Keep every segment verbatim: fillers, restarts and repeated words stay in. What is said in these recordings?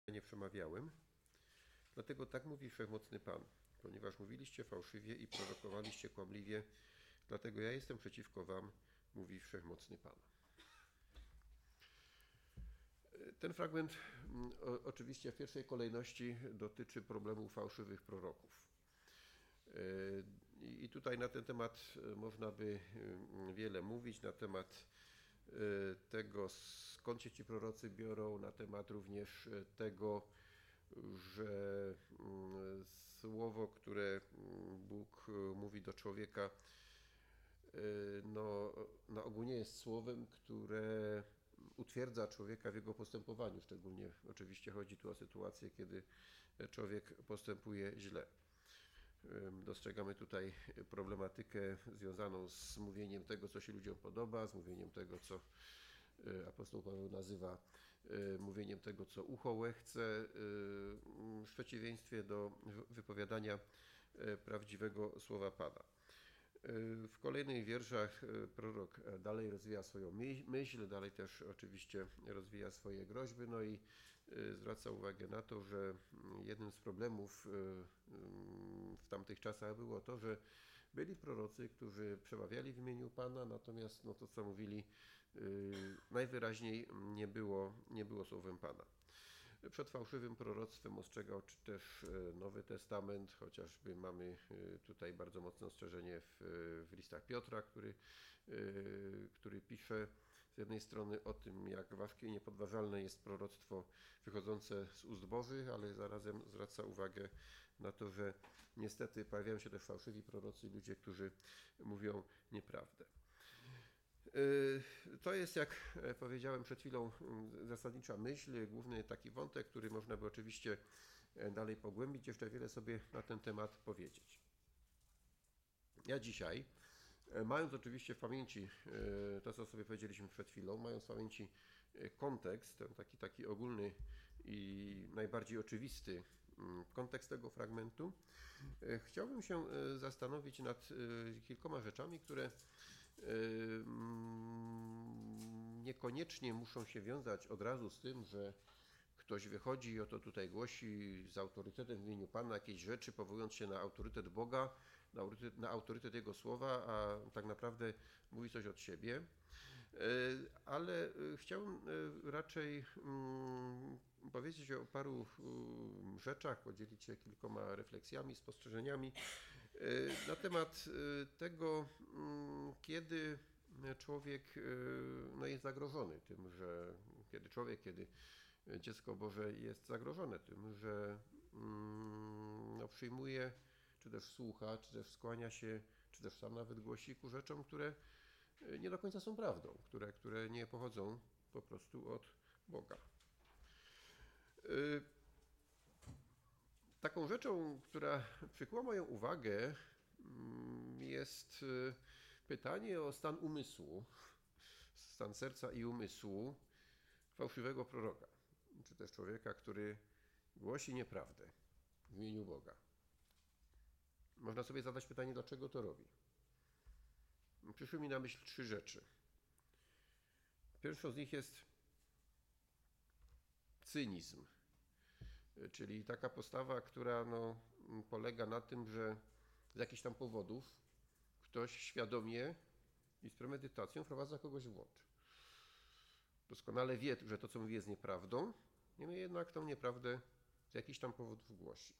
nie przemawiałem. Dlatego tak mówi Wszechmocny Pan, ponieważ mówiliście fałszywie i prorokowaliście kłamliwie, dlatego ja jestem przeciwko wam, mówi Wszechmocny Pan. Ten fragment o, oczywiście w pierwszej kolejności dotyczy problemu fałszywych proroków. I tutaj na ten temat można by wiele mówić, na temat tego, skąd się ci prorocy biorą, na temat również tego, że słowo, które Bóg mówi do człowieka, no, na ogół nie jest słowem, które utwierdza człowieka w jego postępowaniu. Szczególnie oczywiście chodzi tu o sytuację, kiedy człowiek postępuje źle. Dostrzegamy tutaj problematykę związaną z mówieniem tego, co się ludziom podoba, z mówieniem tego, co apostoł Paweł nazywa mówieniem tego, co ucho łechce, w przeciwieństwie do wypowiadania prawdziwego słowa Pana. W kolejnych wierszach prorok dalej rozwija swoją myśl, dalej też oczywiście rozwija swoje groźby, no i zwraca uwagę na to, że jednym z problemów w tamtych czasach było to, że byli prorocy, którzy przemawiali w imieniu Pana, natomiast no to, co mówili, najwyraźniej nie było, nie było słowem Pana. Przed fałszywym proroctwem ostrzegał też Nowy Testament, chociażby mamy tutaj bardzo mocne ostrzeżenie w, w listach Piotra, który, który pisze z jednej strony o tym, jak ważkie i niepodważalne jest proroctwo wychodzące z ust Bożych, ale zarazem zwraca uwagę na to, że niestety pojawiają się też fałszywi prorocy, ludzie, którzy mówią nieprawdę. To jest, jak powiedziałem przed chwilą, zasadnicza myśl, główny taki wątek, który można by oczywiście dalej pogłębić, jeszcze wiele sobie na ten temat powiedzieć. Ja dzisiaj, mając oczywiście w pamięci to, co sobie powiedzieliśmy przed chwilą, mając w pamięci kontekst, ten taki, taki ogólny i najbardziej oczywisty kontekst tego fragmentu, chciałbym się zastanowić nad kilkoma rzeczami, które niekoniecznie muszą się wiązać od razu z tym, że ktoś wychodzi i oto tutaj głosi z autorytetem w imieniu Pana jakieś rzeczy, powołując się na autorytet Boga, na autorytet, na autorytet Jego słowa, a tak naprawdę mówi coś od siebie. Ale chciałbym raczej powiedzieć o paru rzeczach, podzielić się kilkoma refleksjami, spostrzeżeniami na temat tego, kiedy człowiek no, jest zagrożony tym, że kiedy człowiek, kiedy dziecko Boże jest zagrożone tym, że no, przyjmuje, czy też słucha, czy też skłania się, czy też sam nawet głosi ku rzeczom, które nie do końca są prawdą, które, które nie pochodzą po prostu od Boga. Taką rzeczą, która przykuła moją uwagę, jest pytanie o stan umysłu, stan serca i umysłu fałszywego proroka, czy też człowieka, który głosi nieprawdę w imieniu Boga. Można sobie zadać pytanie, dlaczego to robi. Przyszły mi na myśl trzy rzeczy. Pierwszą z nich jest cynizm, czyli taka postawa, która no, polega na tym, że z jakichś tam powodów ktoś świadomie i z premedytacją wprowadza kogoś w błąd. Doskonale wie, że to, co mówi, jest nieprawdą, niemniej jednak tą nieprawdę z jakichś tam powodów głosi.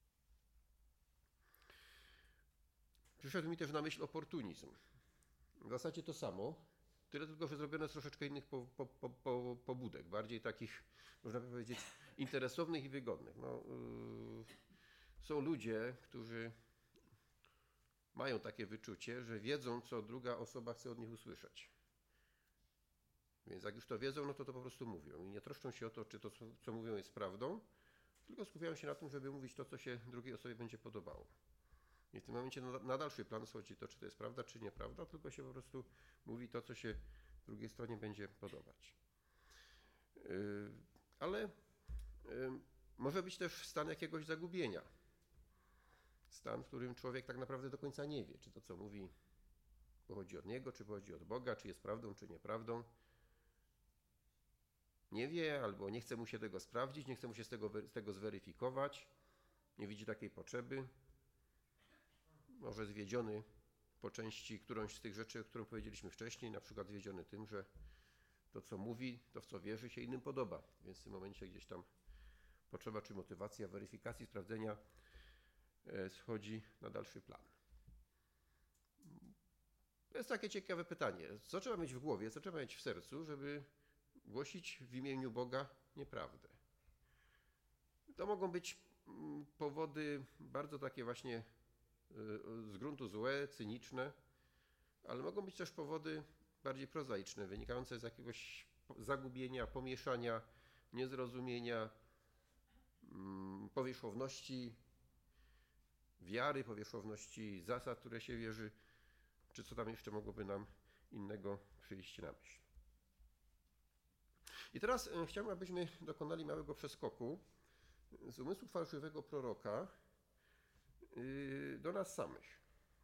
Przyszedł mi też na myśl oportunizm. W zasadzie to samo, tyle tylko, że zrobione z troszeczkę innych po, po, po, po, pobudek, bardziej takich, można by powiedzieć, interesownych i wygodnych. No, yy, są ludzie, którzy mają takie wyczucie, że wiedzą, co druga osoba chce od nich usłyszeć. Więc jak już to wiedzą, no to to po prostu mówią. I nie troszczą się o to, czy to, co mówią, jest prawdą, tylko skupiają się na tym, żeby mówić to, co się drugiej osobie będzie podobało. I w tym momencie na, na dalszy plan schodzi to, czy to jest prawda, czy nieprawda, tylko się po prostu mówi to, co się drugiej stronie będzie podobać. Yy, ale yy, może być też stan jakiegoś zagubienia. Stan, w którym człowiek tak naprawdę do końca nie wie, czy to, co mówi, pochodzi od niego, czy pochodzi od Boga, czy jest prawdą, czy nieprawdą. nie wie, albo nie chce mu się tego sprawdzić, nie chce mu się z tego, z tego zweryfikować, nie widzi takiej potrzeby. Może zwiedziony po części którąś z tych rzeczy, o których powiedzieliśmy wcześniej, na przykład zwiedziony tym, że to, co mówi, to w co wierzy, się innym podoba. Więc w tym momencie gdzieś tam potrzeba czy motywacja weryfikacji, sprawdzenia schodzi na dalszy plan. To jest takie ciekawe pytanie. Co trzeba mieć w głowie, co trzeba mieć w sercu, żeby głosić w imieniu Boga nieprawdę? To mogą być powody bardzo takie właśnie z gruntu złe, cyniczne, ale mogą być też powody bardziej prozaiczne, wynikające z jakiegoś zagubienia, pomieszania, niezrozumienia, powierzchowności wiary, powierzchowności zasad, które się wierzy, czy co tam jeszcze mogłoby nam innego przyjść na myśl. I teraz chciałbym, abyśmy dokonali małego przeskoku z umysłu fałszywego proroka do nas samych.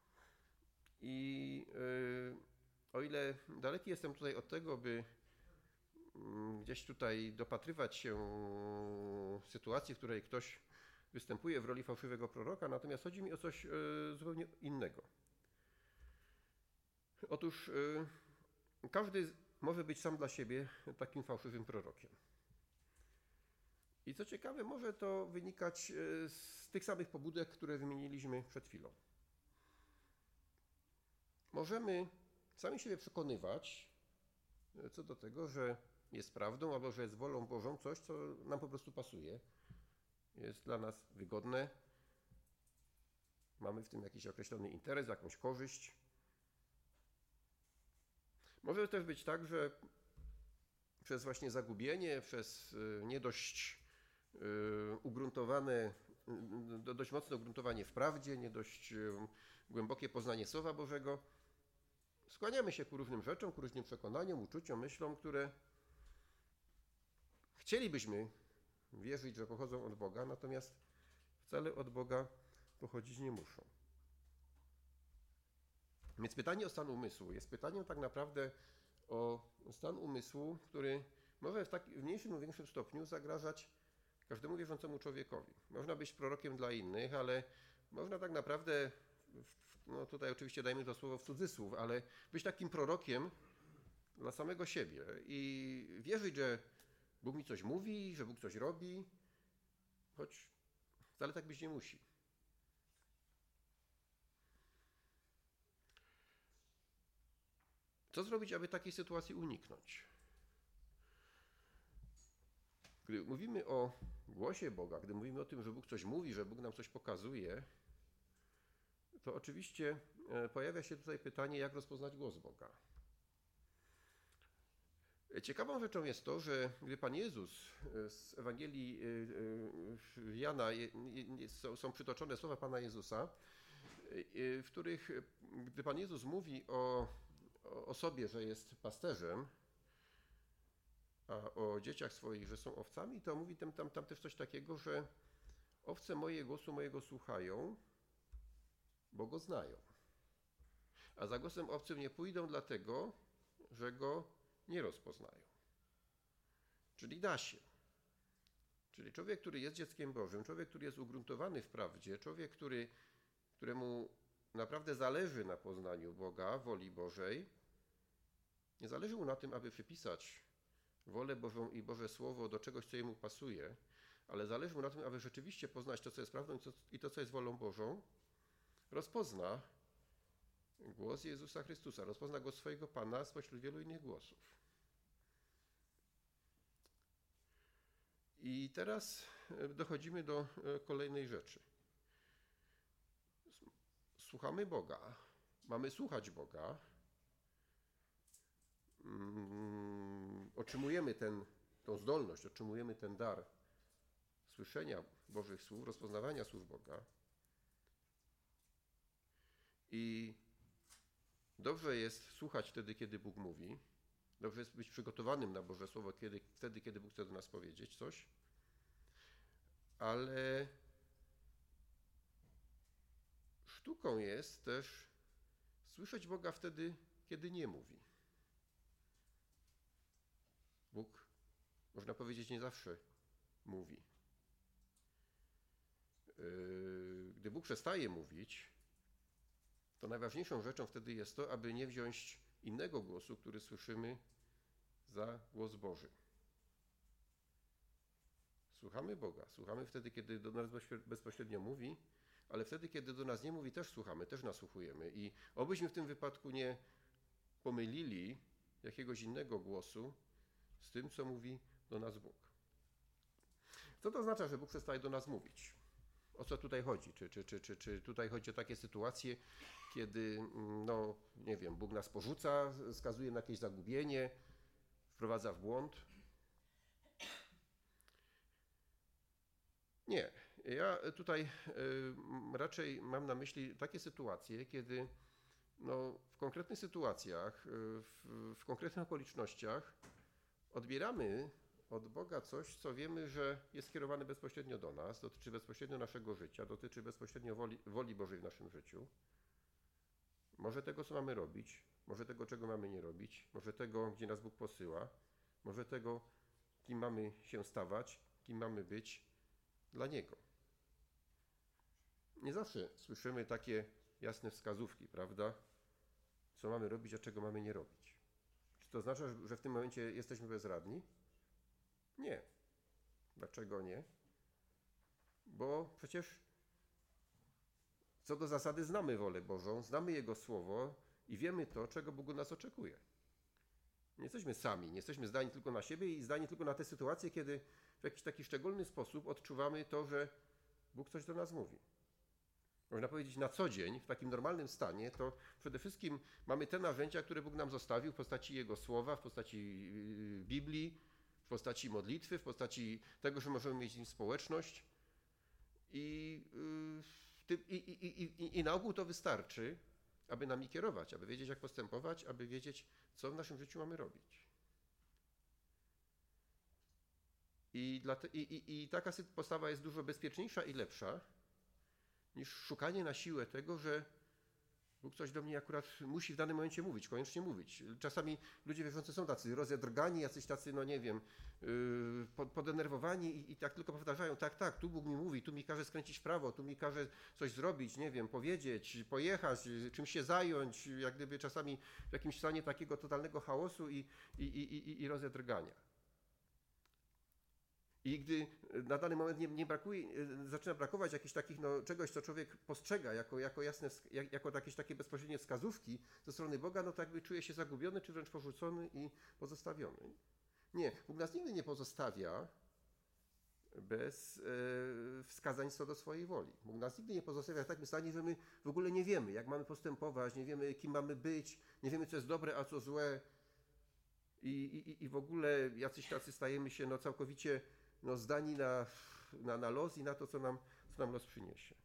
I o ile daleki jestem tutaj od tego, by gdzieś tutaj dopatrywać się sytuacji, w której ktoś występuje w roli fałszywego proroka, natomiast chodzi mi o coś zupełnie innego. Otóż każdy może być sam dla siebie takim fałszywym prorokiem. I co ciekawe, może to wynikać z tych samych pobudek, które wymieniliśmy przed chwilą. Możemy sami siebie przekonywać co do tego, że jest prawdą albo że jest wolą Bożą coś, co nam po prostu pasuje, jest dla nas wygodne, mamy w tym jakiś określony interes, jakąś korzyść. Może też być tak, że przez właśnie zagubienie, przez nie dość ugruntowane, dość mocne ugruntowanie w prawdzie, nie dość głębokie poznanie Słowa Bożego, skłaniamy się ku różnym rzeczom, ku różnym przekonaniom, uczuciom, myślom, które chcielibyśmy wierzyć, że pochodzą od Boga, natomiast wcale od Boga pochodzić nie muszą. Więc pytanie o stan umysłu jest pytaniem tak naprawdę o stan umysłu, który może w, tak, w mniejszym lub większym stopniu zagrażać każdemu wierzącemu człowiekowi. Można być prorokiem dla innych, ale można tak naprawdę, no tutaj oczywiście dajmy to słowo w cudzysłów, ale być takim prorokiem dla samego siebie i wierzyć, że Bóg mi coś mówi, że Bóg coś robi, choć wcale tak być nie musi. Co zrobić, aby takiej sytuacji uniknąć? Gdy mówimy o głosie Boga, gdy mówimy o tym, że Bóg coś mówi, że Bóg nam coś pokazuje, to oczywiście pojawia się tutaj pytanie, jak rozpoznać głos Boga. Ciekawą rzeczą jest to, że gdy Pan Jezus z Ewangelii Jana są przytoczone słowa Pana Jezusa, w których, gdy Pan Jezus mówi o, o sobie, że jest pasterzem, a o dzieciach swoich, że są owcami, to mówi tam, tam, tam też coś takiego, że owce moje głosu mojego słuchają, bo go znają. A za głosem obcym nie pójdą dlatego, że go nie rozpoznają. Czyli da się. Czyli człowiek, który jest dzieckiem Bożym, człowiek, który jest ugruntowany w prawdzie, człowiek, który, któremu naprawdę zależy na poznaniu Boga, woli Bożej, nie zależy mu na tym, aby przypisać wolę Bożą i Boże Słowo do czegoś, co jemu pasuje, ale zależy mu na tym, aby rzeczywiście poznać to, co jest prawdą i to, co jest wolą Bożą, rozpozna głos Jezusa Chrystusa, rozpozna głos swojego Pana spośród wielu innych głosów. I teraz dochodzimy do kolejnej rzeczy. Słuchamy Boga, mamy słuchać Boga, um, otrzymujemy ten, tą zdolność, otrzymujemy ten dar słyszenia Bożych słów, rozpoznawania słów Boga. I dobrze jest słuchać wtedy, kiedy Bóg mówi. Dobrze jest być przygotowanym na Boże Słowo kiedy, wtedy, kiedy Bóg chce do nas powiedzieć coś. Ale sztuką jest też słyszeć Boga wtedy, kiedy nie mówi. Bóg Można powiedzieć, nie zawsze mówi. Gdy Bóg przestaje mówić, to najważniejszą rzeczą wtedy jest to, aby nie wziąć innego głosu, który słyszymy, za głos Boży. Słuchamy Boga. Słuchamy wtedy, kiedy do nas bezpośrednio mówi, ale wtedy, kiedy do nas nie mówi, też słuchamy, też nasłuchujemy. I obyśmy w tym wypadku nie pomylili jakiegoś innego głosu z tym, co mówi do nas Bóg. Co to oznacza, że Bóg przestaje do nas mówić? O co tutaj chodzi? Czy, czy, czy, czy, czy tutaj chodzi o takie sytuacje, kiedy, no nie wiem, Bóg nas porzuca, skazuje na jakieś zagubienie, wprowadza w błąd? Nie. Ja tutaj y, raczej mam na myśli takie sytuacje, kiedy no, w konkretnych sytuacjach, y, w, w konkretnych okolicznościach odbieramy od Boga coś, co wiemy, że jest skierowane bezpośrednio do nas, dotyczy bezpośrednio naszego życia, dotyczy bezpośrednio woli, woli Bożej w naszym życiu. Może tego, co mamy robić, może tego, czego mamy nie robić, może tego, gdzie nas Bóg posyła, może tego, kim mamy się stawać, kim mamy być dla Niego. Nie zawsze słyszymy takie jasne wskazówki, prawda? Co mamy robić, a czego mamy nie robić. Czy to oznacza, że w tym momencie jesteśmy bezradni? Nie. Dlaczego nie? Bo przecież co do zasady znamy wolę Bożą, znamy Jego Słowo i wiemy to, czego Bóg od nas oczekuje. Nie jesteśmy sami, nie jesteśmy zdani tylko na siebie i zdani tylko na te sytuacje, kiedy w jakiś taki szczególny sposób odczuwamy to, że Bóg coś do nas mówi. Można powiedzieć, na co dzień, w takim normalnym stanie, to przede wszystkim mamy te narzędzia, które Bóg nam zostawił w postaci Jego Słowa, w postaci Biblii, w postaci modlitwy, w postaci tego, że możemy mieć z Nim społeczność. I, yy, i, i, i, i na ogół to wystarczy, aby nami kierować, aby wiedzieć, jak postępować, aby wiedzieć, co w naszym życiu mamy robić. I, dla te, i, i, i taka postawa jest dużo bezpieczniejsza i lepsza, niż szukanie na siłę tego, że Bóg coś do mnie akurat musi w danym momencie mówić, koniecznie mówić. Czasami ludzie wierzący są tacy rozjadrgani, jacyś tacy, no nie wiem, yy, podenerwowani i, i tak tylko powtarzają, tak, tak, tu Bóg mi mówi, tu mi każe skręcić w prawo, tu mi każe coś zrobić, nie wiem, powiedzieć, pojechać, czymś się zająć, jak gdyby czasami w jakimś stanie takiego totalnego chaosu i, i, i, i, i rozjadrgania. I gdy na dany moment nie, nie brakuje, zaczyna brakować jakichś takich, no, czegoś, co człowiek postrzega jako, jako jasne, jako jakieś takie bezpośrednie wskazówki ze strony Boga, no to jakby czuje się zagubiony, czy wręcz porzucony i pozostawiony. Nie, Bóg nas nigdy nie pozostawia bez e, wskazań co do swojej woli. Bóg nas nigdy nie pozostawia w takim stanie, że my w ogóle nie wiemy, jak mamy postępować, nie wiemy, kim mamy być, nie wiemy, co jest dobre, a co złe. I, i, i w ogóle jacyś tacy stajemy się no, całkowicie no, zdani na, na, na los i na to, co nam, co nam los przyniesie.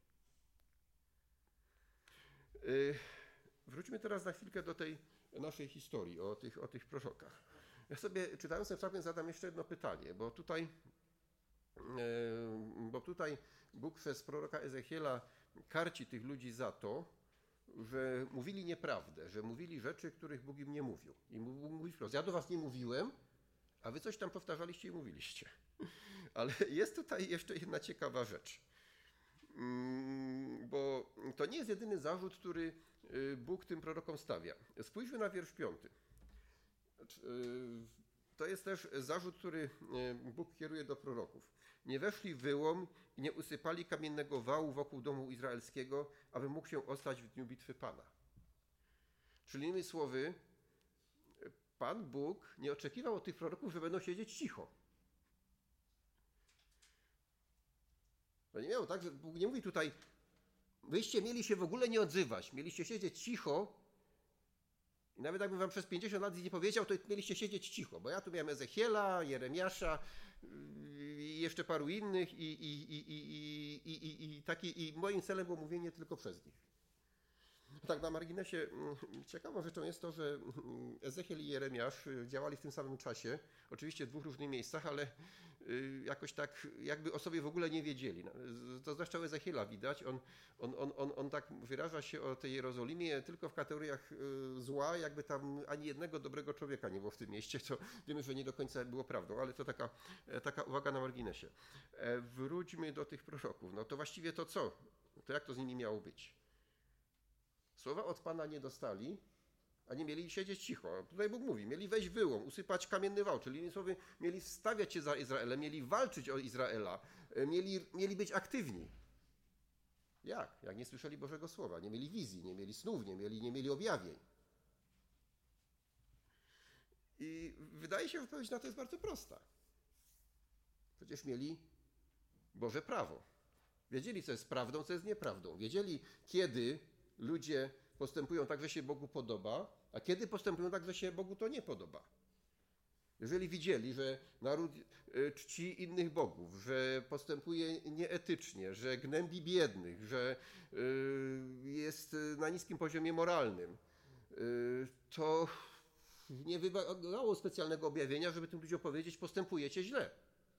Yy, wróćmy teraz na chwilkę do tej naszej historii, o tych, o tych prorokach. Ja sobie, czytając ten fragment, zadam jeszcze jedno pytanie, bo tutaj, yy, bo tutaj Bóg przez proroka Ezechiela karci tych ludzi za to, że mówili nieprawdę, że mówili rzeczy, których Bóg im nie mówił. I Bóg mówi wprost, ja do was nie mówiłem, a wy coś tam powtarzaliście i mówiliście. Ale jest tutaj jeszcze jedna ciekawa rzecz, bo to nie jest jedyny zarzut, który Bóg tym prorokom stawia. Spójrzmy na wiersz piąty. To jest też zarzut, który Bóg kieruje do proroków. Nie weszli w wyłom i nie usypali kamiennego wału wokół domu izraelskiego, aby mógł się ostać w dniu bitwy Pana. Czyli innymi słowy, Pan Bóg nie oczekiwał od tych proroków, że będą siedzieć cicho. To nie miało tak, że Bóg nie mówi tutaj, wyście mieli się w ogóle nie odzywać, mieliście siedzieć cicho i nawet jakbym wam przez pięćdziesiąt lat nie powiedział, to mieliście siedzieć cicho, bo ja tu miałem Ezechiela, Jeremiasza i jeszcze paru innych i, i, i, i, i, i, i, taki, i moim celem było mówienie tylko przez nich. Tak na marginesie, ciekawą rzeczą jest to, że Ezechiel i Jeremiasz działali w tym samym czasie, oczywiście w dwóch różnych miejscach, ale jakoś tak jakby o sobie w ogóle nie wiedzieli. To zwłaszcza u Ezechiela widać, on, on, on, on, on tak wyraża się o tej Jerozolimie tylko w kategoriach zła, jakby tam ani jednego dobrego człowieka nie było w tym mieście, co wiemy, że nie do końca było prawdą, ale to taka, taka uwaga na marginesie. Wróćmy do tych proroków. No to właściwie to co? To jak to z nimi miało być? Słowa od Pana nie dostali, a nie mieli siedzieć cicho. Tutaj Bóg mówi, mieli wejść wyłom, usypać kamienny wał, czyli innymi słowy, mieli wstawiać się za Izraelem, mieli walczyć o Izraela, mieli, mieli być aktywni. Jak? Jak nie słyszeli Bożego Słowa, nie mieli wizji, nie mieli snów, nie mieli, nie mieli objawień. I wydaje się, że odpowiedź na to jest bardzo prosta. Przecież mieli Boże prawo. Wiedzieli, co jest prawdą, co jest nieprawdą. Wiedzieli, kiedy ludzie postępują tak, że się Bogu podoba, a kiedy postępują tak, że się Bogu to nie podoba. Jeżeli widzieli, że naród czci innych bogów, że postępuje nieetycznie, że gnębi biednych, że jest na niskim poziomie moralnym, to nie wymagało specjalnego objawienia, żeby tym ludziom powiedzieć, postępujecie źle.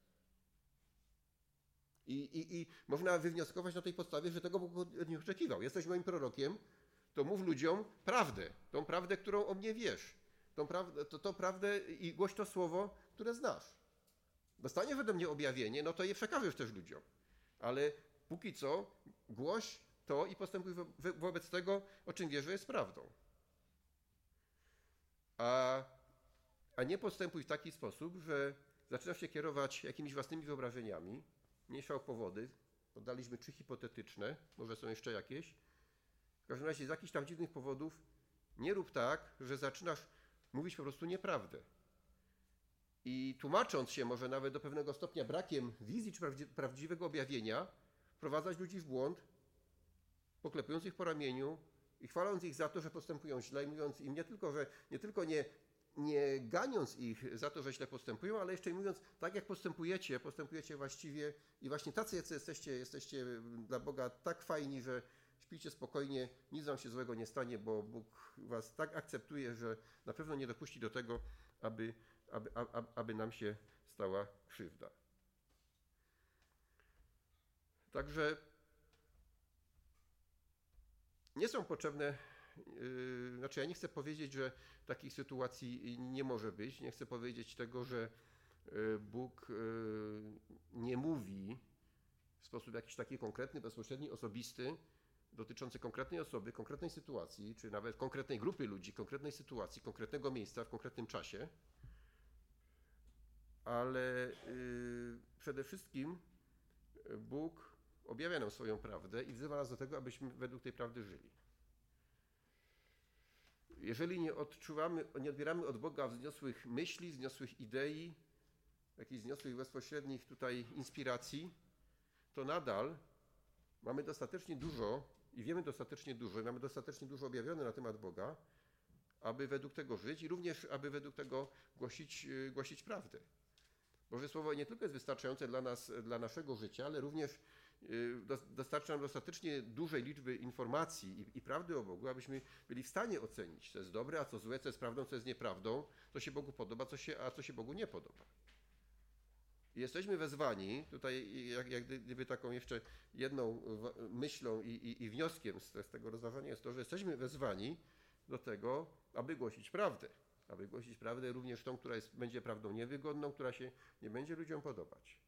I, i, I można wywnioskować na tej podstawie, że tego Bóg od nich oczekiwał. Jesteś moim prorokiem, to mów ludziom prawdę, tą prawdę, którą o mnie wiesz, tą prawdę, to, to prawdę i głoś to słowo, które znasz. Dostaniesz ode mnie objawienie, no to je przekażesz też ludziom. Ale póki co głoś to i postępuj wo wobec tego, o czym wiesz, że jest prawdą. A, a nie postępuj w taki sposób, że zaczynasz się kierować jakimiś własnymi wyobrażeniami, mniejsza o powody, podaliśmy trzy hipotetyczne, może są jeszcze jakieś. W każdym razie z jakichś tam dziwnych powodów nie rób tak, że zaczynasz mówić po prostu nieprawdę. I tłumacząc się może nawet do pewnego stopnia brakiem wizji czy prawdzi prawdziwego objawienia, wprowadzać ludzi w błąd, poklepując ich po ramieniu i chwaląc ich za to, że postępują źle i mówiąc im nie tylko, że nie tylko nie, nie ganiąc ich za to, że źle postępują, ale jeszcze i mówiąc, tak jak postępujecie, postępujecie właściwie i właśnie tacy, jacy jesteście, jesteście dla Boga tak fajni, że śpijcie spokojnie, nic wam się złego nie stanie, bo Bóg was tak akceptuje, że na pewno nie dopuści do tego, aby, aby, aby, aby nam się stała krzywda. Także nie są potrzebne, yy, znaczy ja nie chcę powiedzieć, że takich sytuacji nie może być, nie chcę powiedzieć tego, że yy, Bóg yy, nie mówi w sposób jakiś taki konkretny, bezpośredni, osobisty, dotyczący konkretnej osoby, konkretnej sytuacji, czy nawet konkretnej grupy ludzi, konkretnej sytuacji, konkretnego miejsca w konkretnym czasie, ale yy, przede wszystkim Bóg objawia nam swoją prawdę i wzywa nas do tego, abyśmy według tej prawdy żyli. Jeżeli nie odczuwamy, nie odbieramy od Boga wzniosłych myśli, wzniosłych idei, jakichś wzniosłych bezpośrednich tutaj inspiracji, to nadal mamy dostatecznie dużo i wiemy dostatecznie dużo, i mamy dostatecznie dużo objawione na temat Boga, aby według tego żyć i również, aby według tego głosić, głosić prawdę. Boże Słowo nie tylko jest wystarczające dla nas, dla naszego życia, ale również dostarcza nam dostatecznie dużej liczby informacji i, i prawdy o Bogu, abyśmy byli w stanie ocenić, co jest dobre, a co złe, co jest prawdą, co jest nieprawdą, co się Bogu podoba, co się, a co się Bogu nie podoba. I jesteśmy wezwani, tutaj jak, jak gdyby taką jeszcze jedną myślą i, i, i wnioskiem z, z tego rozważania jest to, że jesteśmy wezwani do tego, aby głosić prawdę. Aby głosić prawdę również tą, która jest, będzie prawdą niewygodną, która się nie będzie ludziom podobać.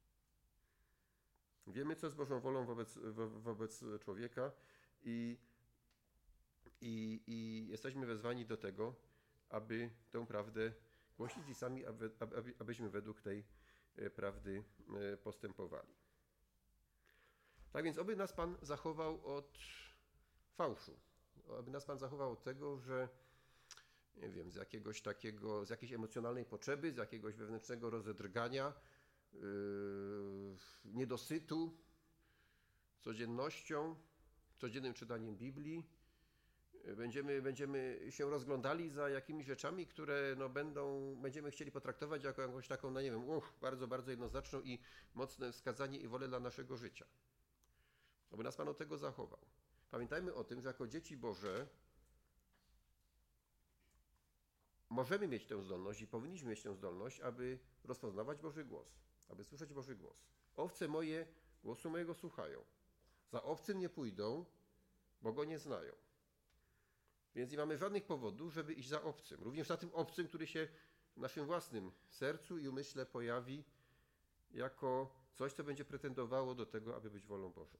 Wiemy, co jest Bożą wolą wobec, wo, wobec człowieka i, i, i jesteśmy wezwani do tego, aby tę prawdę głosić i sami, aby, aby, abyśmy według tej prawdy postępowali. Tak więc oby nas Pan zachował od fałszu. Aby nas Pan zachował od tego, że nie wiem, z jakiegoś takiego, z jakiejś emocjonalnej potrzeby, z jakiegoś wewnętrznego rozedrgania, yy, niedosytu, codziennością, codziennym czytaniem Biblii, Będziemy, będziemy się rozglądali za jakimiś rzeczami, które no, będą, będziemy chcieli potraktować jako jakąś taką, no nie wiem, uch, bardzo, bardzo jednoznaczną i mocne wskazanie i wolę dla naszego życia. Aby nas Pan od tego zachował. Pamiętajmy o tym, że jako dzieci Boże możemy mieć tę zdolność i powinniśmy mieć tę zdolność, aby rozpoznawać Boży głos, aby słyszeć Boży głos. Owce moje głosu mojego słuchają. Za obcym nie pójdą, bo go nie znają. Więc nie mamy żadnych powodów, żeby iść za obcym. Również za tym obcym, który się w naszym własnym sercu i umyśle pojawi jako coś, co będzie pretendowało do tego, aby być wolą Bożą.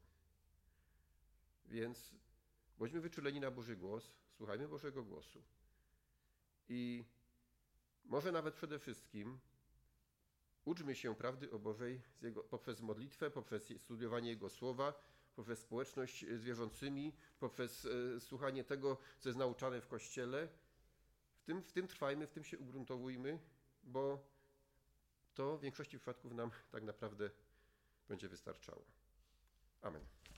Więc bądźmy wyczuleni na Boży głos, słuchajmy Bożego głosu. I może nawet przede wszystkim uczmy się prawdy o Bożej z jego, poprzez modlitwę, poprzez studiowanie Jego Słowa, poprzez społeczność z wierzącymi, poprzez e, słuchanie tego, co jest nauczane w Kościele. W tym, w tym trwajmy, w tym się ugruntowujmy, bo to w większości przypadków nam tak naprawdę będzie wystarczało. Amen.